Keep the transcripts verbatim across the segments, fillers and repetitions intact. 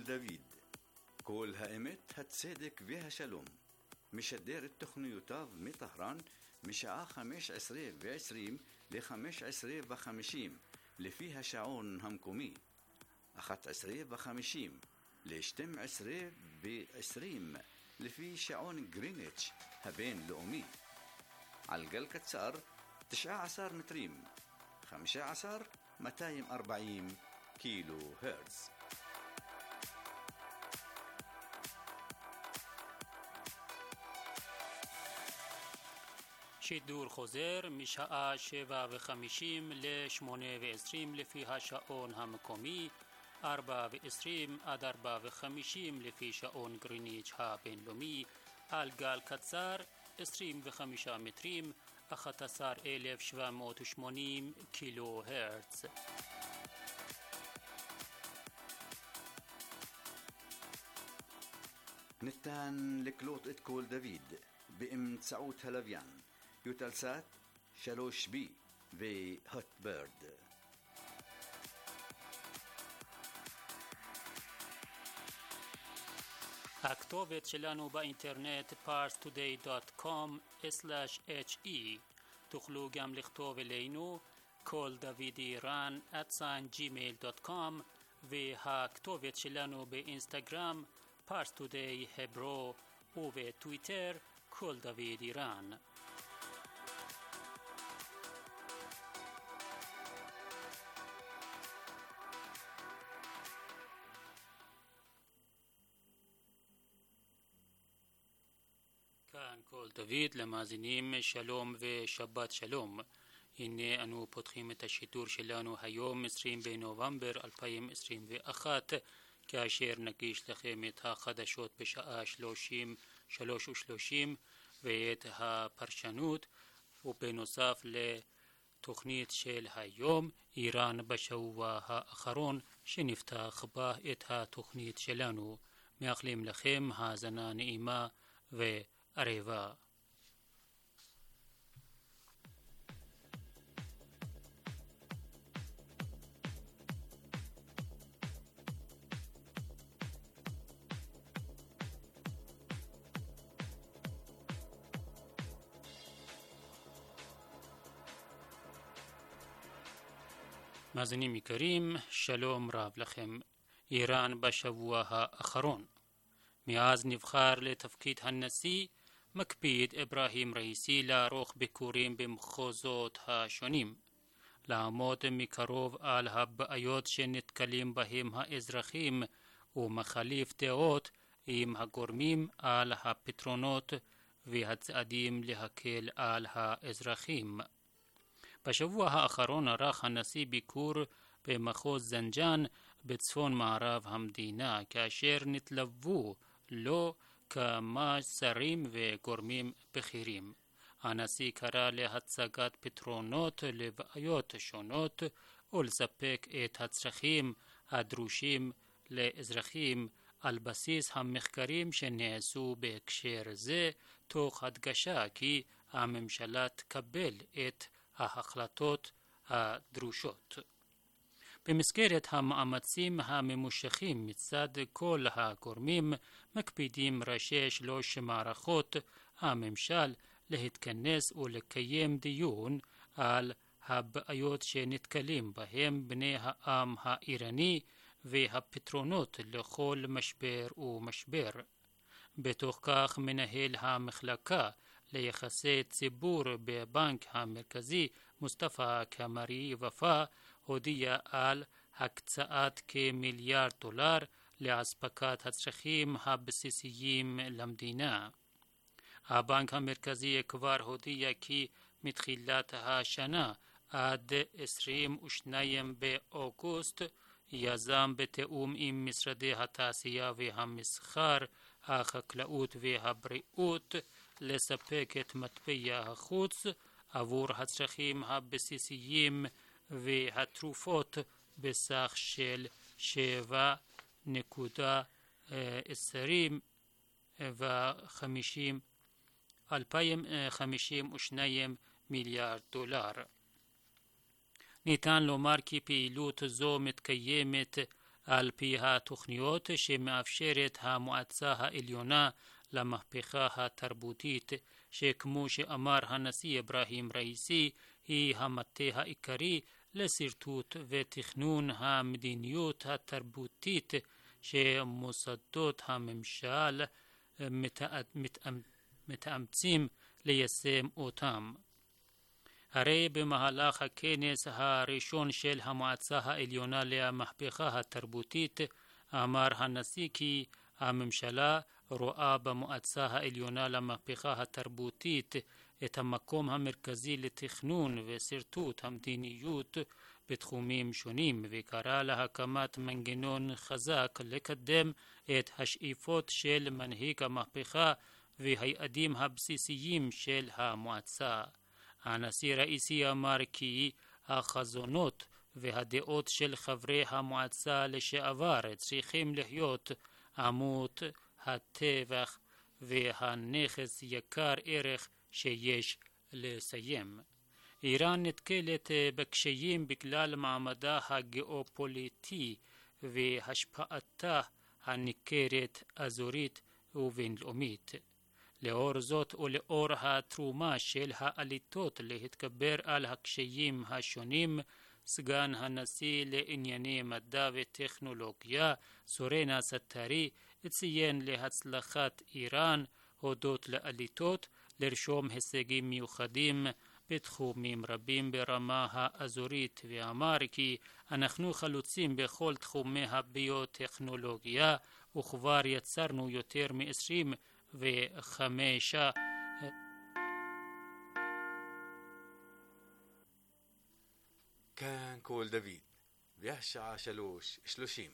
דוד, כל האמת, הצדק והשלום. משדר את תוכניותיו מטהרן משעה חמש עשרה ועשרים ל-חמש עשרה וחמישים לפי השעון המקומי, אחת עשרה וחמישים ל-שתים עשרה ועשרים לפי שעון גריניץ' הבינלאומי. על גל קצר תשע עשרה מטרים, חמישה עשר מאתיים וארבעים קילו הרץ. שידור חוזר משעה שבע וחמישים לשמונה ועשרים לפי השעון המקומי, ארבע ועשרים עד ארבע וחמישים לפי שעון גריניץ' הבינלאומי, על גל קצר עשרים וחמישה מטרים, אחת עשרה אלף שבע מאות ושמונים קילו הרץ. ניתן לקלוט את קול דוד באמצעות הלוויין יוטלסאט שלוש בי והוטברד. הכתובת שלנו באינטרנט פארס טודיי דוט קום סלאש אייץ' אי. תוכלו גם לכתוב אלינו קול דוד איראן את ג'ימייל דוט קום, והכתובת שלנו באינסטגרם פארס טודיי הברו, ובטוויטר קול דוד איראן. כאן קול דוד, למאזינים שלום ושבת שלום. הנה אנו פותחים את השידור שלנו היום עשרים בנובמבר אלפיים עשרים ואחת, כאשר נגיש לכם את החדשות בשעה שלושים ושלוש ושלושים ואת הפרשנות, ובנוסף לתוכנית של היום איראן בשבוע האחרון שנפתח בה את התוכנית שלנו. מאחלים לכם האזנה נעימה וערבה. מאזינים יקרים, שלום רב לכם. איראן בשבוע האחרון. מאז נבחר לתפקיד הנשיא, מקפיד אברהים ראיסי לערוך ביקורים במחוזות השונים, לעמוד מקרוב על הבעיות שנתקלים בהם האזרחים ומחליף דעות עם הגורמים על הפתרונות והצעדים להקל על האזרחים. בשבוע האחרון ערך הנשיא ביקור במחוז זנג'אן בצפון מערב המדינה, כאשר נתלוו לו כמה שרים וגורמים בכירים. הנשיא קרא להצגת פתרונות לבעיות שונות ולספק את הצרכים הדרושים לאזרחים על בסיס המחקרים שנעשו בהקשר זה, תוך הדגשה כי הממשלה תקבל את ההחלטות הדרושות. במסגרת המאמצים הממושכים מצד כל הגורמים, מקפידים ראשי שלוש מערכות הממשל להתכנס ולקיים דיון על הבעיות שנתקלים בהם בני העם האיראני והפתרונות לכל משבר ומשבר. בתוך כך מנהל המחלקה ליחסי ציבור בבנק המרכזי מוסטפא קמרי ופא הודיע על הקצאת כמיליארד דולר לאספקת הצרכים הבסיסיים למדינה. הבנק המרכזי כבר הודיע כי מתחילת השנה עד עשרים ושניים באוגוסט יזם בתאום עם משרדי התעשייה והמסחר, החקלאות והבריאות לספק את מטבע החוץ עבור הצרכים הבסיסיים והתרופות בסך של שבע נקודה עשרים וחמישים אלפיים חמישים ושניים מיליארד דולר. ניתן לומר כי פעילות זו מתקיימת על פי התוכניות שמאפשרת המועצה העליונה למהפכה התרבותית, שכמו שאמר הנשיא אברהים ראיסי, היא המטה העיקרי לסרטוט ותכנון המדיניות התרבותית שמוסדות הממשל מתאמצים ליישם אותם. הרי במהלך הכנס הראשון של המועצה העליונה למהפכה התרבותית אמר הנשיא כי הממשלה רואה במועצה העליונה למהפכה התרבותית את המקום המרכזי לתכנון וסרטוט המדיניות בתחומים שונים, וקרא להקמת מנגנון חזק לקדם את השאיפות של מנהיג המהפכה והיעדים הבסיסיים של המועצה. הנשיא ראיסי אמר כי החזונות והדעות של חברי המועצה לשעבר צריכים להיות עמוד הטבח והנכס יקר ערך שיש לסיים. איראן נתקלת בקשיים בגלל מעמדה הגיאופוליטי והשפעתה הניכרת אזורית ובינלאומית. לאור זאת ולאור התרומה של האליטות להתגבר על הקשיים השונים, סגן הנשיא לענייני מדע וטכנולוגיה סורנה סטארי ציין להצלחת איראן הודות לאליטות לרשום הישגים מיוחדים בתחומים רבים ברמה האזורית, ואמר כי אנחנו חלוצים בכל תחומי הביוטכנולוגיה וכבר יצרנו יותר מ-עשרים וחמישה כאן קול דוד והשעה שלוש שלושים.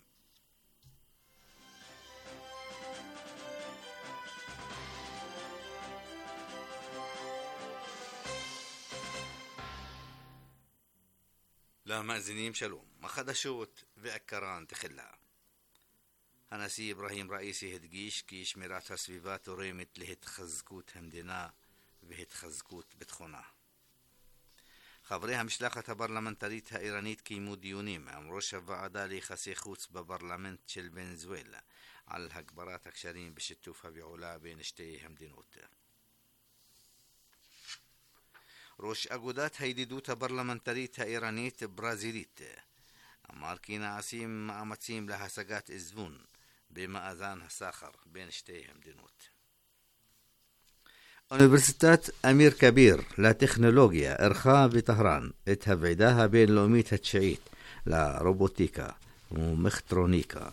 למאזינים שלום, החדשות ועקרן תחילה. הנשיא אברהים ראיסי הדגיש כי שמירת הסביבה תורמת להתחזקות המדינה והתחזקות ביטחונה. חברי המשלחת הפרלמנטרית האיראנית קיימו דיונים עם ראש הוועדה ליחסי חוץ בפרלמנט של ונזואלה על הגברת הקשרים בשיתוף הפעולה בין שתי המדינות. ראש אגודת הידידות הפרלמנטרית האיראנית ברזילית אמר כי נעשים מאמצים להשגת איזון במאזן הסחר בין שתי המדינות. אוניברסיטת אמיר כביר לטכנולוגיה ערכה בטהרן את הוועידה הבינלאומית התשיעית לרובוטיקה ומכטרוניקה.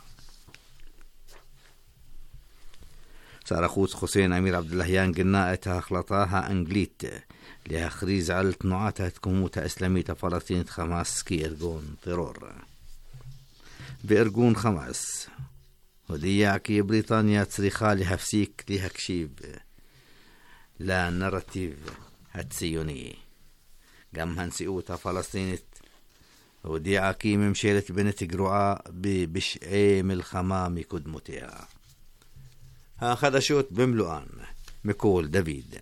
שר החוץ חוסיין אמיר עבדלהיאן גינה את ההחלטה האנגלית להכריז על תנועת ההתקוממות האסלאמית הפלסטינית חמאס כארגון טרור. בארגון חמאס הודיע כי בריטניה צריכה להפסיק להקשיב לנרטיב הציוני. גם הנשיאות הפלסטינית הודיעה כי ממשלת בנט גרועה בפשעי מלחמה מקודמותיה. החדשות במלואן מקול דוד.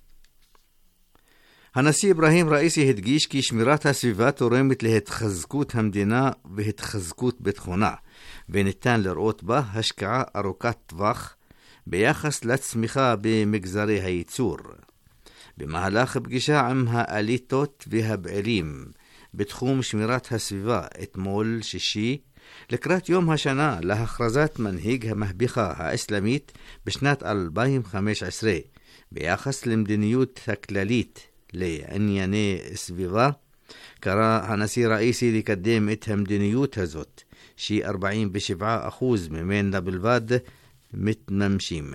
הנשיא אברהים ראיסי הדגיש כי שמירת הסביבה תורמת להתחזקות המדינה והתחזקות ביטחונה, וניתן לראות בה השקעה ארוכת טווח ביחס לצמיחה במגזרי הייצור. במהלך פגישה עם האליטות והבעלים בתחום שמירת הסביבה אתמול שישי, לקראת יום השנה להכרזת מנהיג המהפכה האסלאמית בשנת אלפיים וחמש עשרה ביחס למדיניות הכללית לענייני סביבה, קרא הנשיא ראיסי לקדם את המדיניות הזאת, ש-ארבעים ושבעה אחוז ממנה בלבד מתממשים,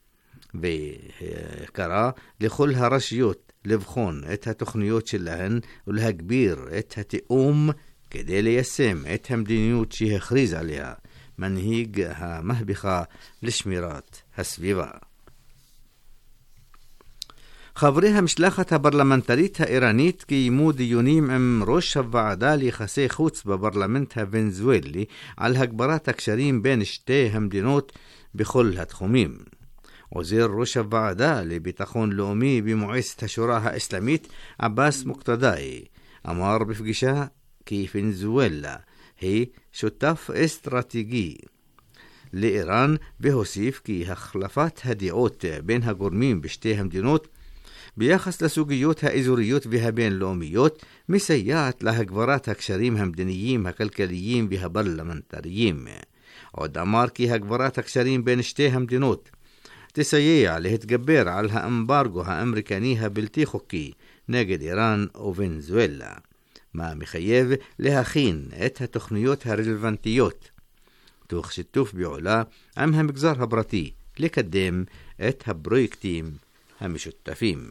וקרא לכל הרשויות לבחון את התוכניות שלהן ולהגביר את התיאום כדי ליישם את המדיניות שהכריז עליה מנהיג המהפכה לשמירת הסביבה. חברי המשלחת הפרלמנטרית האיראנית קיימו דיונים עם ראש הוועדה ליחסי חוץ בפרלמנט הוונזואלי על הגברת הקשרים בין שתי המדינות בכל התחומים. עוזר ראש הוועדה לביטחון לאומי במועצת השורה האסלאמית עבאס מוקתדאי אמר בפגישה כי ונזואלה היא שותף אסטרטגי לאיראן, והוסיף כי החלפת הדעות בין הגורמים בשתי המדינות ביחס לסוגיות האזוריות והבינלאומיות מסייעת להגברת הקשרים המדיניים, הכלכליים והפרלמנטריים. עוד אמר כי הגברת הקשרים בין שתי המדינות תסייע להתגבר על האמברגו האמריקני הבלתי חוקי נגד איראן וונצואלה, מה מחייב להכין את התוכניות הרלוונטיות תוך שיתוף פעולה עם המגזר הפרטי לקדם את הפרויקטים המשותפים.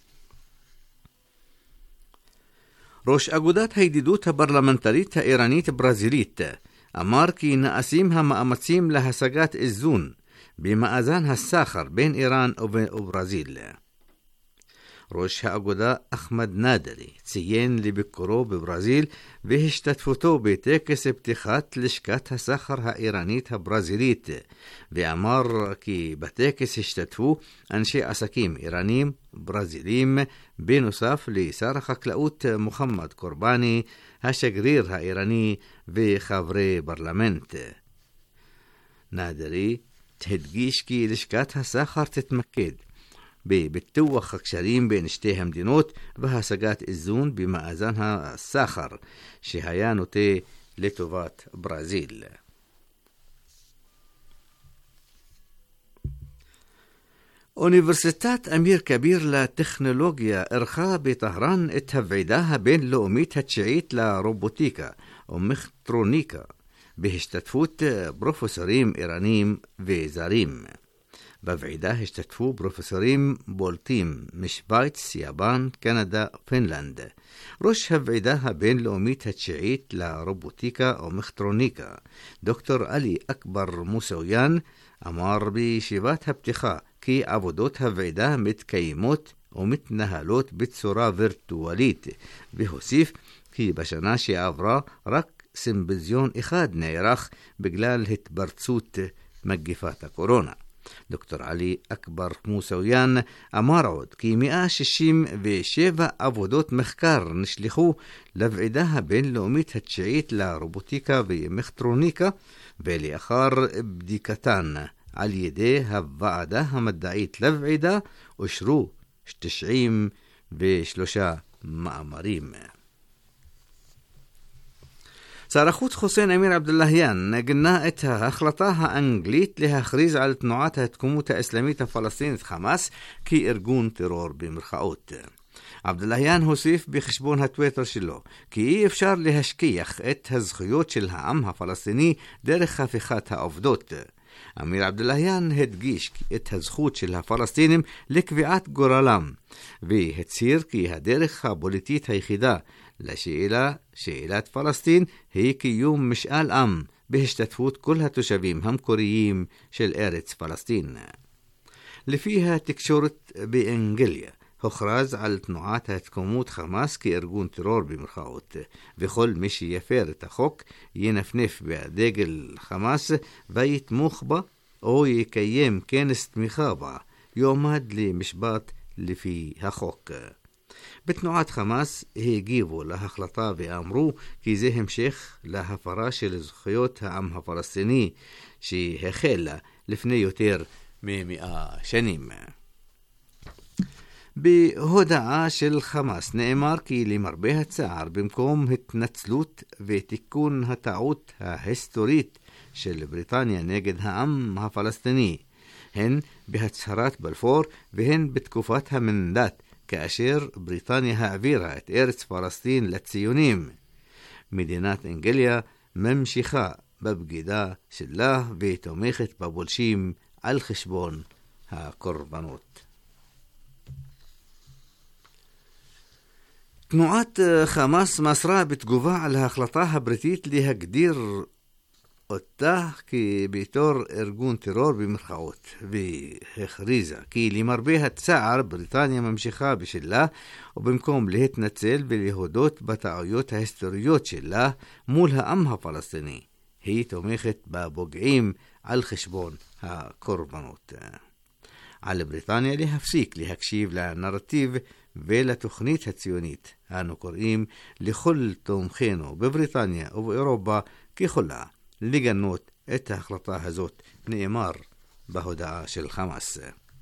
ראש אגודת הידידות הפרלמנטרית האיראנית-ברזילית אמר כי נעשים המאמצים להשגת איזון במאזן הסחר בין איראן וברזיל. ראש האגודה אחמד נאדרי ציין לביקורו בברזיל והשתתפותו בטקס פתיחת לשכת הסחר האיראנית הברזילית, ואמר כי בטקס השתתפו אנשי עסקים איראנים ברזילים בנוסף לשר החקלאות מוחמד קורבני, השגריר האיראני וחברי פרלמנט. נאדרי הדגיש כי לשכת הסחר תתמקד בפיתוח הקשרים בין שתי המדינות והשגת איזון במאזן הסחר שהיה נוטה לטובת ברזיל. אוניברסיטת אמיר כביר לטכנולוגיה ערכה בטהרן את הוועידה הבינלאומית התשיעית לרובוטיקה ומכטרוניקה בהשתתפות פרופסורים איראנים וזרים. בוועידה השתתפו פרופסורים בולטים משוויץ, יפן, קנדה ופינלנד. ראש הוועידה הבינלאומית התשיעית לרובוטיקה ומכטרוניקה, דוקטור עלי אכבר מוסאויאן, אמר בישיבת הפתיחה כי עבודות הוועידה מתקיימות ומתנהלות בצורה וירטואלית, והוסיף כי בשנה שעברה רק סימפוזיון אחד נערך בגלל התפרצות מגפת הקורונה. דוקטור עלי אכבר מוסאויאן אמר עוד כי מאה שישים ושבע עבודות מחקר נשלחו לוועידה הבינלאומית התשיעית לרובוטיקה ומכטרוניקה, ולאחר בדיקתן על ידי הוועדה המדעית לוועידה אושרו תשעים ושלושה מאמרים. שר החוץ חוסיין אמיר עבדולהיאן גנה את ההחלטה האנגלית להכריז על תנועת ההתקומות האסלאמית הפלסטינית חמאס כארגון טרור במרכאות. עבדולהיאן הוסיף בחשבון הטוויטר שלו כי אי אפשר להשכיח את הזכויות של העם הפלסטיני דרך הפיכת העובדות. אמיר עבדולהיאן הדגיש את הזכות של הפלסטינים לקביעת גורלם, והצהיר כי הדרך הפוליטית היחידה לשאלה, שאלת פלסטין, היא קיום משאל עם בהשתתפות כל התושבים המקוריים של ארץ פלסטין. לפי התקשורת באנגליה, הוכרז על תנועת ההתקומות חמאס כארגון טרור במרכאות, וכל מי שיפר את החוק ינפנף בדגל חמאס ויתמוך בה או יקיים כנס תמיכה בה, יועמד למשפט לפי החוק. בתנועת חמאס הגיבו להחלטה ואמרו כי זה המשך להפרה של זכויות העם הפלסטיני שהחלה לפני יותר ממאה שנים. בהודעה של חמאס נאמר כי למרבה הצער, במקום התנצלות ותיקון הטעות ההיסטורית של בריטניה נגד העם הפלסטיני, הן בהצהרת בלפור והן בתקופת המנדט, כאשר בריטניה העבירה את ארץ פלסטין לציונים, מדינת אנגליה ממשיכה בבגידה שלה ותומכת בבולשים על חשבון הקורבנות. תנועת חמאס מסרה בתגובה על ההחלטה הבריטית להגדיר אותה כבתור ארגון טרור במרכאות, והכריזה כי למרבה הצער בריטניה ממשיכה בשלה, ובמקום להתנצל ולהודות בטעויות ההיסטוריות שלה מול העם הפלסטיני, היא תומכת בפוגעים על חשבון הקורבנות. על בריטניה להפסיק להקשיב לנרטיב ולתוכנית הציונית. אנו קוראים לכל תומכינו בבריטניה ובאירופה ככולה לגנות את ההחלטה הזאת, נאמר בהודעה של חמאס.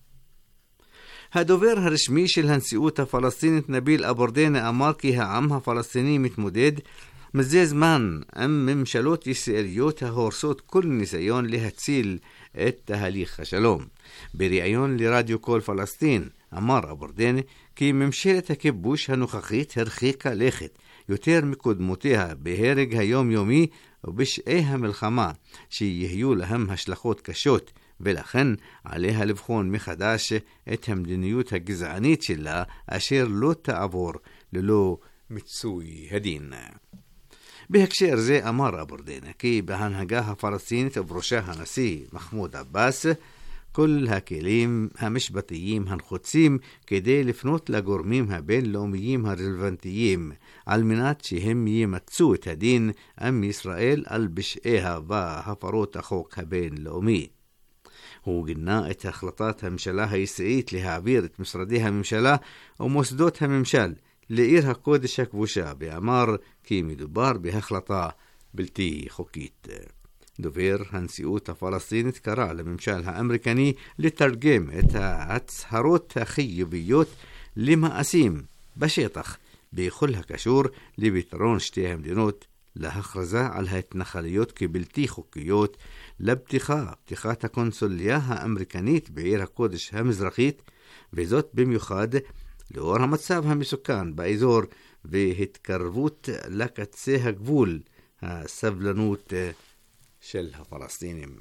הדובר הרשמי של הנשיאות הפלסטינית נביל אבורדנה אמר כי העם הפלסטיני מתמודד מזה זמן עם ממשלות ישראליות ההורסות כל ניסיון להציל את תהליך השלום. בריאיון לרדיו קול פלסטין אמר אבורדנה כי ממשלת הכיבוש הנוכחית הרחיקה לכת יותר מקודמותיה בהרג היומיומי ובשעי המלחמה שיהיו להם השלכות קשות, ולכן עליה לבחון מחדש את המדיניות הגזענית שלה אשר לא תעבור ללא מיצוי הדין. בהקשר זה אמר אבורדנה כי בהנהגה הפלסטינית ובראשה הנשיא מחמוד עבאס כל הכלים המשפטיים הנחוצים כדי לפנות לגורמים הבינלאומיים הרלוונטיים על מנת שהם ימצו את הדין עם ישראל על פשעיה והפרות החוק הבינלאומי. הוא גינה את החלטת הממשלה הישראלית להעביר את משרדי הממשלה ומוסדות הממשל לעיר הקודש הכבושה, ואמר כי מדובר בהחלטה בלתי חוקית. דובר הנשיאות הפלסטינית קרא לממשל האמריקני לתרגם את ההצהרות החיוביות למעשים בשטח בכל הקשור לפתרון שתי המדינות, להכרזה על ההתנחלויות כבלתי חוקיות, לפתיחה, פתיחת הקונסוליה האמריקנית בעיר הקודש המזרחית, וזאת במיוחד לאור המצב המסוכן באזור והתקרבות לקצה הגבול הסבלנות של הפלסטינים.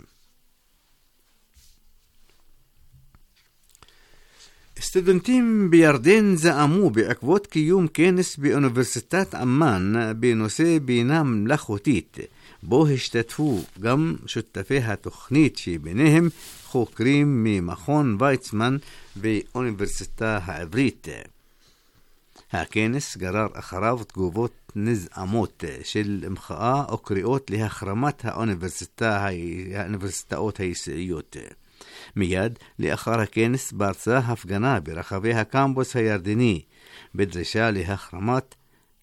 סטודנטים בירדן זעמו בעקבות קיום כנס באוניברסיטת אמן בנושא בינה מלאכותית, בו השתתפו גם שותפי התוכנית שביניהם חוקרים ממכון ויצמן ואוניברסיטה העברית. הכנס גרר אחריו תגובות נזעמות של מחאה או קריאות להחרמת האוניברסיטה, האוניברסיטאות הישראליות. מיד לאחר הכנס פרצה הפגנה ברחבי הקמפוס הירדני בדרישה להחרמת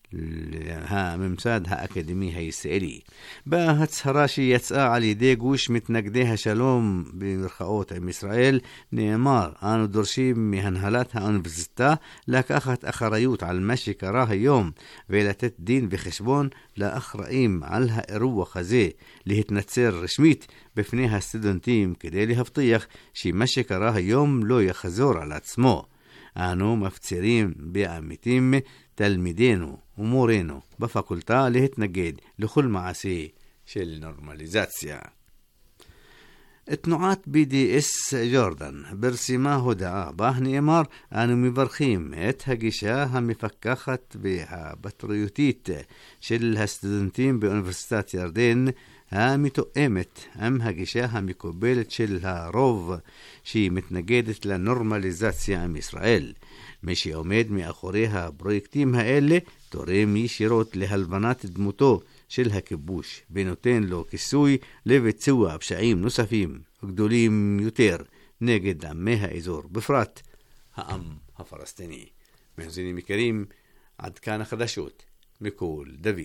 הממסד האקדמי הישראלי. בהצהרה שיצאה על ידי גוש מתנגדי השלום במרכאות עם ישראל נאמר: אנו דורשים מהנהלת האוניברסיטה לקחת אחריות על מה שקרה היום ולתת דין וחשבון לאחראים על האירוע הזה, להתנצל רשמית בפני הסטודנטים כדי להבטיח שמה שקרה היום לא יחזור על עצמו. אנו מפצירים בעמיתים תלמידינו ומורינו בפקולטה להתנגד לכל מעשה של נורמליזציה. תנועת בי די אס ג'ורדן ברסימה הודעה בה נאמר: אנו מברכים את הגישה המפקחת והפטריוטית של הסטודנטים באוניברסיטת ירדן המתואמת עם הגישה המקובלת של הרוב שהיא מתנגדת לנורמליזציה עם ישראל. מי שעומד מאחורי הפרויקטים האלה תורם ישירות להלבנת דמותו של הכיבוש ונותן לו כיסוי לביצוע פשעים נוספים גדולים יותר נגד עמי האזור, בפרט העם הפלסטיני. מאזינים יקרים, עד כאן החדשות מקול דוד.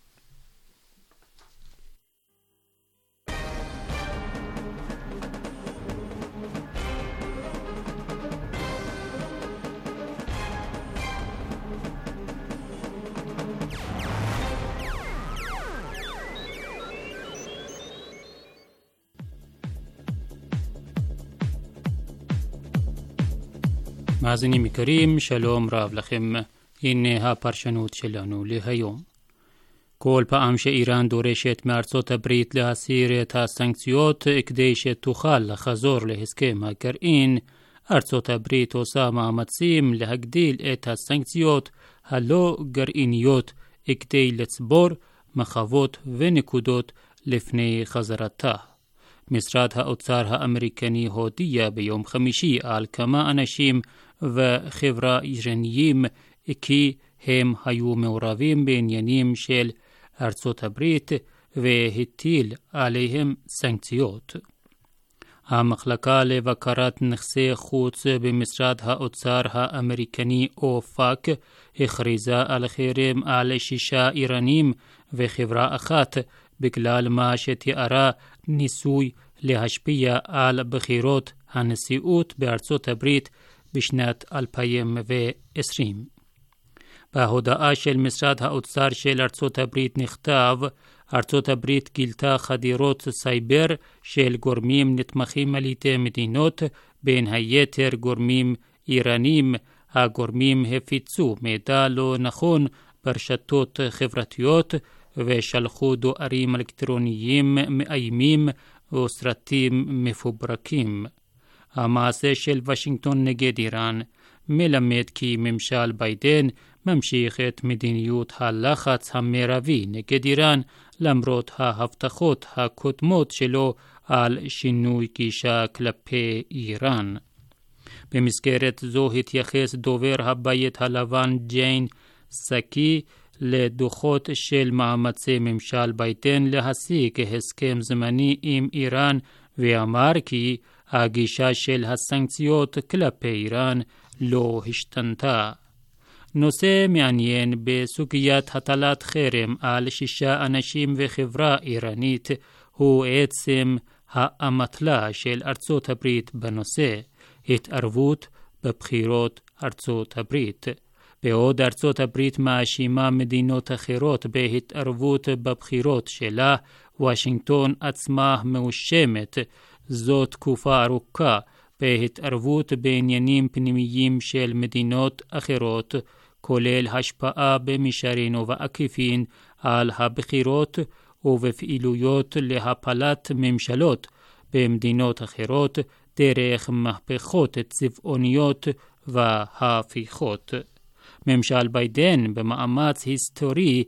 מאזינים יקרים, שלום רב לכם. הנה הפרשנות שלנו להיום. כל פעם שאיראן דורשת מארצות הברית להסיר את הסנקציות כדי שתוכל לחזור להסכם הגרעין, ארצות הברית עושה מאמצים להגדיל את הסנקציות הלא גרעיניות כדי לצבור מחוות ונקודות לפני חזרתה. משרד האוצר האמריקני הודיע ביום חמישי על כמה אנשים וחברה איראניים כי הם היו מעורבים בעניינים של ארצות הברית והטיל עליהם סנקציות. המחלקה לבקרת נכסי חוץ במשרד האוצר האמריקני אופק הכריזה על חרם על שישה איראנים וחברה אחת בגלל מה שתיארה ניסוי להשפיע על בחירות הנשיאות בארצות הברית בשנת אלפיים ועשרים. בהודעה של משרד האוצר של ארצות הברית נכתב, ארצות הברית גילתה חדירות סייבר של גורמים נתמכים על ידי מדינות, בין היתר גורמים איראנים. הגורמים הפיצו מידע לא נכון ברשתות חברתיות ושלחו דוארים אלקטרוניים מאיימים וסרטים מפוברקים. המעשה של וושינגטון נגד איראן מלמד כי ממשל ביידן ממשיך את מדיניות הלחץ המרבי נגד איראן למרות ההבטחות הקודמות שלו על שינוי גישה כלפי איראן. במסגרת זו התייחס דובר הבית הלבן ג'יין סאקי לדוחות של מאמצי ממשל ביידן להשיג הסכם זמני עם איראן ואמר כי הגישה של הסנקציות כלפי איראן לא השתנתה. נושא מעניין בסוגיית הטלת חרם על שישה אנשים וחברה איראנית הוא עצם האמתלה של ארצות הברית בנושא, התערבות בבחירות ארצות הברית. בעוד ארצות הברית מאשימה מדינות אחרות בהתערבות בבחירות שלה, וושינגטון עצמה מאושמת זו תקופה ארוכה בהתערבות בעניינים פנימיים של מדינות אחרות, כולל השפעה במישרין ובעקיפין על הבחירות ובפעילויות להפלת ממשלות במדינות אחרות דרך מהפכות צבעוניות והפיכות. ממשל ביידן במאמץ היסטורי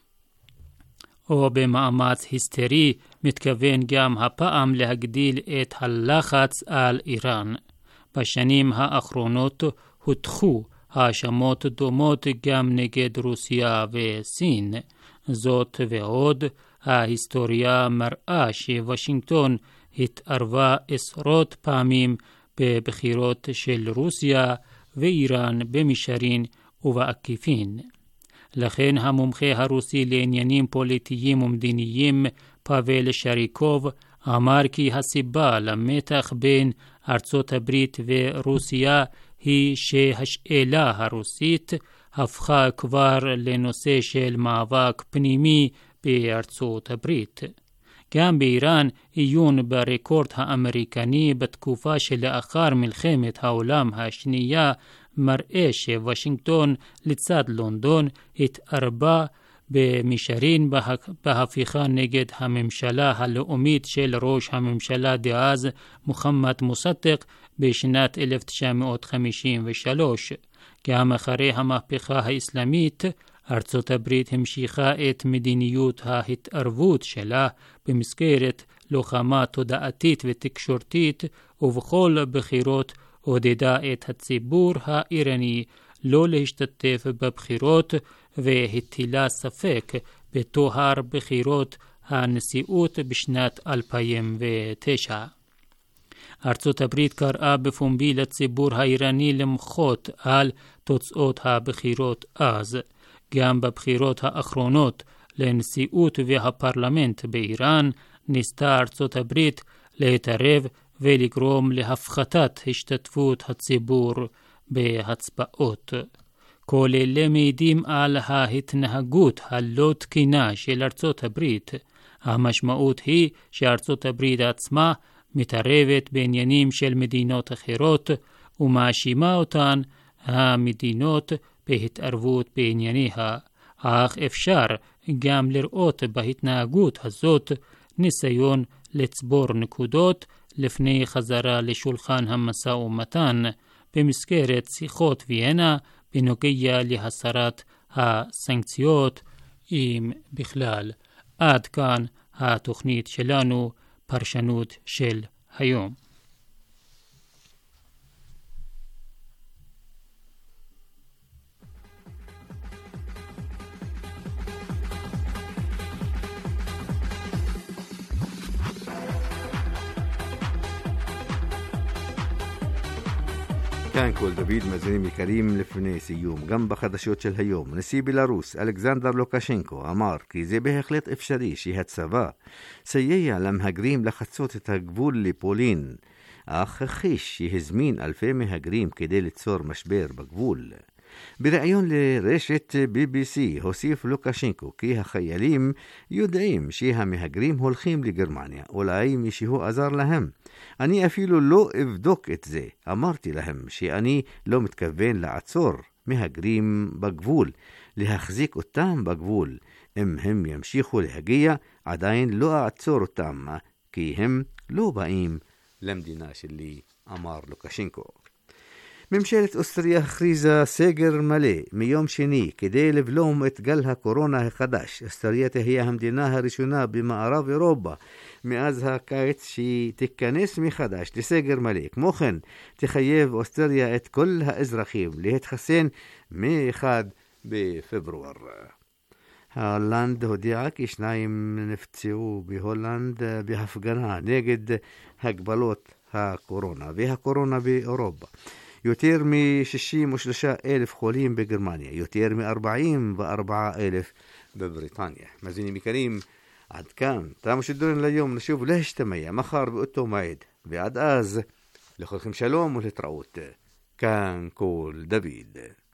או במאמץ היסטרי מתכוון גם הפעם להגדיל את הלחץ על איראן. בשנים האחרונות הוטחו האשמות דומות גם נגד רוסיה וסין. זאת ועוד, ההיסטוריה מראה שוושינגטון התערבה עשרות פעמים בבחירות של רוסיה ואיראן במישרין ובעקיפין. לכן המומחה הרוסי לעניינים פוליטיים ומדיניים פאבל שריקוב אמר כי הסיבה למתח בין ארצות הברית ורוסיה היא שהשאלה הרוסית הפכה כבר לנושא של מאבק פנימי בארצות הברית. גם באיראן עיון ברקורד האמריקני בתקופה שלאחר מלחמת העולם השנייה מראה שוושינגטון לצד לונדון התערבה במישרין בהפיכה נגד הממשלה הלאומית של ראש הממשלה דאז מוחמד מוסדק בשנת אלף תשע מאות חמישים ושלוש. גם אחרי המהפכה האסלאמית ארצות הברית המשיכה את מדיניות ההתערבות שלה במסגרת לוחמה תודעתית ותקשורתית, ובכל בחירות עודדה את הציבור האיראני לא להשתתף בבחירות והטילה ספק בטוהר בחירות הנשיאות בשנת אלפיים ותשע. ארצות הברית קראה בפומבי לציבור האיראני למחות על תוצאות הבחירות אז. גם בבחירות האחרונות לנשיאות והפרלמנט באיראן ניסתה ארצות הברית להתערב ולגרום להפחתת השתתפות הציבור בהצבעות. כל אלה מעידים על ההתנהגות הלא תקינה של ארצות הברית. המשמעות היא שארצות הברית עצמה מתערבת בעניינים של מדינות אחרות ומאשימה אותן המדינות בהתערבות בענייניה. אך אפשר גם לראות בהתנהגות הזאת ניסיון לצבור נקודות לפני חזרה לשולחן המשא ומתן במסגרת שיחות ויאנה בנוגע להסרת הסנקציות אם בכלל. עד כאן התוכנית שלנו, פרשנות של היום. כאן כל דוד מאזינים יקרים. לפני סיום, גם בחדשות של היום, נשיא בלרוס אלכסנדר לוקשנקו אמר כי זה בהחלט אפשרי שהצבא סייע למהגרים לחצות את הגבול לפולין, אך הכחיש שהזמין אלפי מהגרים כדי ליצור משבר בגבול. בראיון לרשת בי בי סי הוסיף לוקשנקו כי החיילים יודעים שהמהגרים הולכים לגרמניה, אולי מישהו עזר להם. אני אפילו לא אבדוק את זה. אמרתי להם שאני לא מתכוון לעצור מהגרים בגבול, להחזיק אותם בגבול. אם הם ימשיכו להגיע, עדיין לא אעצור אותם, כי הם לא באים למדינה שלי, אמר לוקשנקו. ממשלת אוסטריה הכריזה סגר מלא מיום שני כדי לבלום את גל הקורונה החדש. אוסטריה תהיה המדינה הראשונה במערב אירופה מאז הקיץ שתיכנס מחדש לסגר מלא. כמו כן, תחייב אוסטריה את כל האזרחים להתחסן מ-אחד בפברואר. הולנד הודיעה כי שניים נפצעו בהולנד בהפגנה נגד הגבלות הקורונה והקורונה באירופה. יותר מ-שישים ושלושה אלף חולים בגרמניה, יותר מ-ארבעים וארבעה אלף בבריטניה. מאזינים יקרים, עד כאן תם השידורים ליום. נשוב להשתמע מחר באותו מועד, ועד אז לכולכם שלום ולהתראות. כאן כל דוד.